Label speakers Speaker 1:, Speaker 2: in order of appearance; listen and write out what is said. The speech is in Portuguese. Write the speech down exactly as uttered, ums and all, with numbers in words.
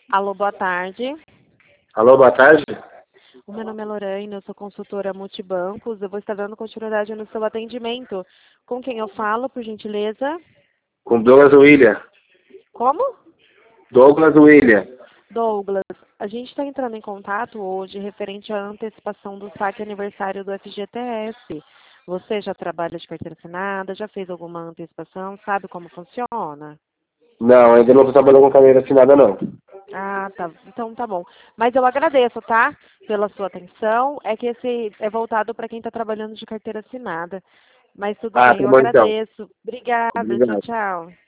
Speaker 1: Alô, boa tarde.
Speaker 2: Alô, boa tarde.
Speaker 1: O meu nome é Lorraine, eu sou consultora multibancos. Eu vou estar dando continuidade no seu atendimento. Com quem eu falo, por gentileza?
Speaker 2: Com Douglas William.
Speaker 1: Como?
Speaker 2: Douglas William.
Speaker 1: Douglas, a gente está entrando em contato hoje referente à antecipação do saque aniversário do F G T S. Você já trabalha de carteira assinada? Já fez alguma antecipação? Sabe como funciona?
Speaker 2: Não, ainda não estou trabalhando com carteira assinada, não.
Speaker 1: Ah, tá. Então tá bom. Mas eu agradeço, tá? Pela sua atenção. É que esse é voltado para quem está trabalhando de carteira assinada. Mas tudo
Speaker 2: Ah,
Speaker 1: bem,
Speaker 2: tá
Speaker 1: eu
Speaker 2: bom então.
Speaker 1: agradeço. Obrigada. Tchau,
Speaker 2: Obrigado.
Speaker 1: tchau.